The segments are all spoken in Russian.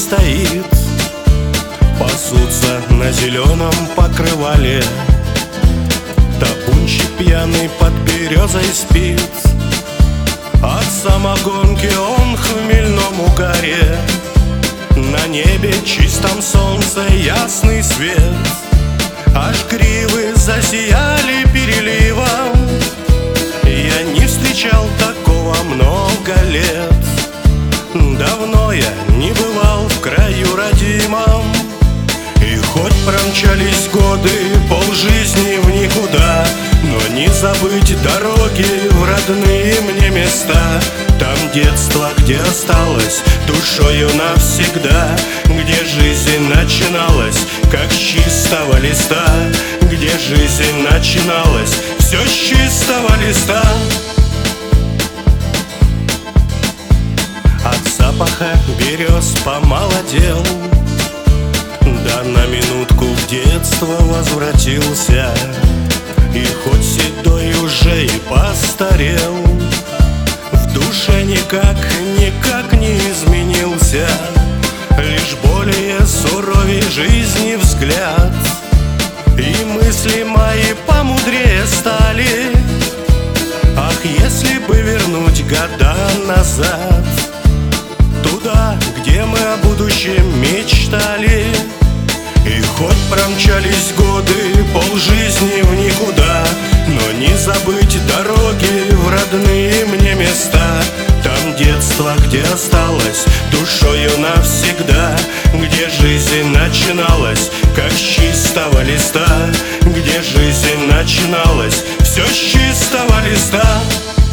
стоит, пасутся на зеленом покрывале. Табунщик пьяный под березой спит, от самогонки он в хмельном угаре. На небе чистом солнце ясный свет, аж гривы засияли переливом. Я не встречал такого много лет, давно я не бывал в краю родимом. И хоть промчались годы, полжизни в никуда, но не забыть дороги в родные мне места. Там детство, где осталось душою навсегда, где жизнь начиналась, как с чистого листа, где жизнь начиналась, все с чистого листа. От запаха берез помолодел, да на минутку в детство возвратился. И хоть седой уже и постарел, в душе никак не изменился, лишь более суровей жизни взгляд. И мысли мои помудрее стали, ах, если бы вернуть года назад, туда, где мы о будущем мечтали. И хоть промчались годы, полжизни в никуда, но не забыть дороги в родные мне места. Там детство, где осталось душою навсегда, где жизнь начиналась, как с чистого листа, где жизнь начиналась, все с чистого листа.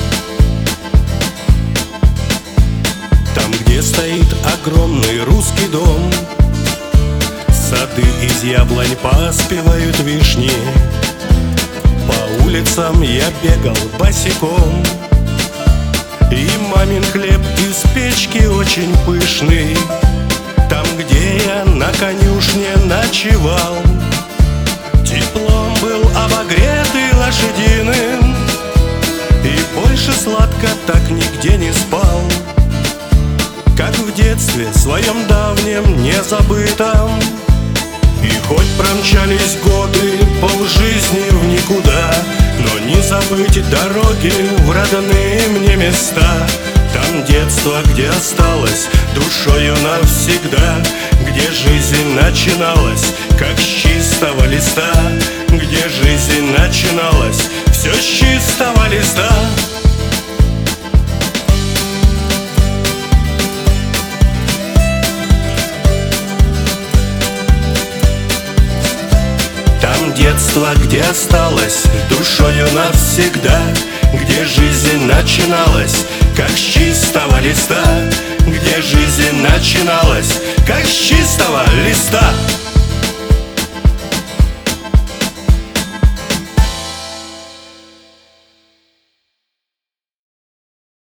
Там, где стоит огромный русский дом, сады из яблонь поспевают вишни. По улицам я бегал босиком, и мамин хлеб из печки очень пышный. Там, где я на конюшне ночевал, теплом был обогретый лошадиным, и больше сладко так нигде не спал, как в детстве своем давнем незабытом. И хоть промчались годы, полжизни в никуда, но не забыть дороги в родные мне места. Там детство, где осталось душою навсегда, где жизнь начиналась, как с чистого листа, где жизнь начиналась, все с чистого листа. Детство, где осталось душою навсегда, где жизнь начиналась, как с чистого листа, где жизнь начиналась, как с чистого листа.